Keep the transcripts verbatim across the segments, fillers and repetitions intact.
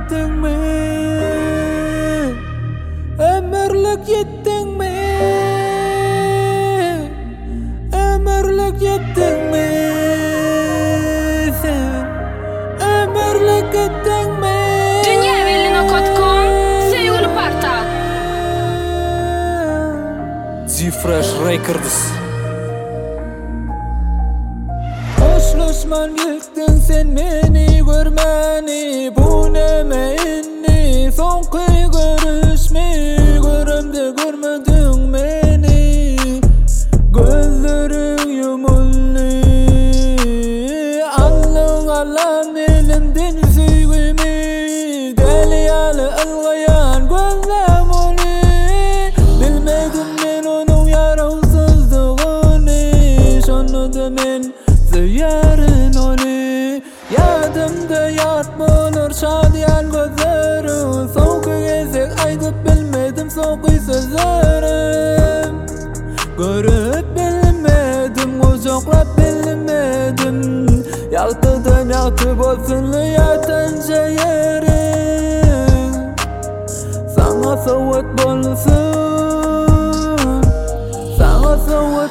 yettin mi? Ömürlük yettin mi? Ömürlük yettin mi? Sen ömürlük yettin mi? Dünya Evvelina nokta com Sevgili portal Z-Fresh Records. Hoşlaşman yettin sen meni görmeni, bu neme inni soňky görüşmi, görümde görmedin meni, gözlerin yumully, allyň alan elimden süýgümi, deliýaly algayan gözlem oli, bilmedim men onuň ýarawsyzdygyny, şonda men süýärin oli. Yadımda ýat bolar şadyan gözlerim, soňky gezek aýdyp bilmedim soňky sözlerim, görüp bilmedim, uzoklap bilmedim, ýagtydan ýagty bolsun ýatança ýerim, saňa sowat bolsun, saňa sowat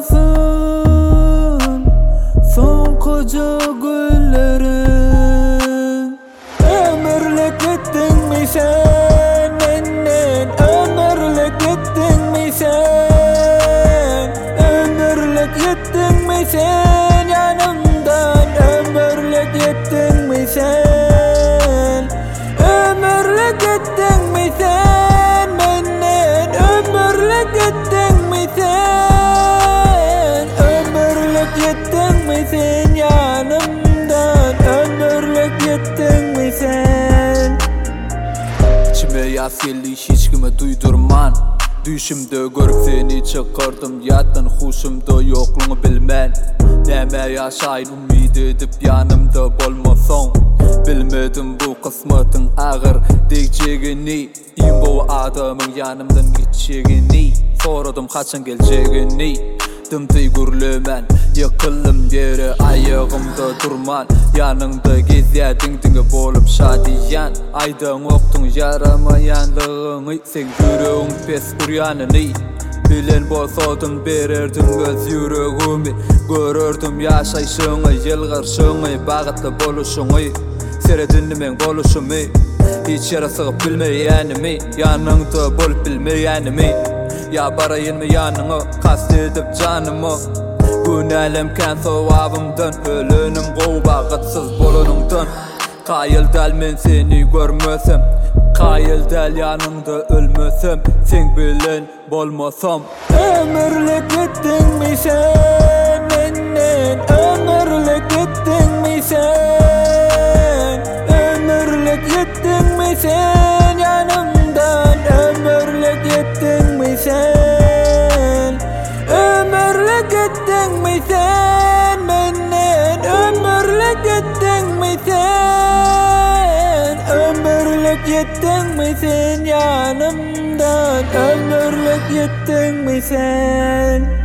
bolsun son koca güllerim. Ömürlük gittin mi sen menden, ömürlük gittin mi sen, ömürlük gittin mi sen yanımdan, ömürlük gittin mi sen, ömürlük gittin mi sen menden, ömürlük gittin mi sen, ömürlük gittin mi sen yanımdan, ömürlük gittin mi sen? İçime yas geldi hiç kime duydurman, düşümde görüp seni çıkardım yattan, huşumda yokluğunu bilmen, näme ýaşaýyn umid edip yanımda bolmasaň, bilmedim bu kısmetin ağır degjegini, iň bu adamyň yanımdan geçjegini, soradım kaçan geljegini, dymdy gürlemen, ýykylym ýere aýagymda durman, ýanyňda gezýädiň diňe bolup şadiýan, aýdan oktuň yaramaýanlygyny, sen ýüregiň pes urýanyny, bilen bolsadyň bererdim göz ýüregimi, görerdim ýaşaýşyňy, ýylgyrşyňy, bagatly boluşyňy, seredinmeň boluşymy, hiç ýere sygyp bilmeýänimi, ýanyňda bolup bilmeýänimi, ya barayın mı yanına kast edip canımı, bu nälemken sowabımdan, ölünüm gowbagytsız bolunumdan, kaýyl däl men seni görmesem, kaýyl däl ýanynda ölmesem, sen bilen bolmasam. Ömürlük gittin mi sen menden, ömürlük gittin mi sen, ömürlük gittin mi sen yanımdan, ömürlük gittin mi sen, ömürlük gittin mi sen menden, ömürlük gittin mi sen, ömürlük gittin mi sen yanımdan, ömürlük gittin mi sen?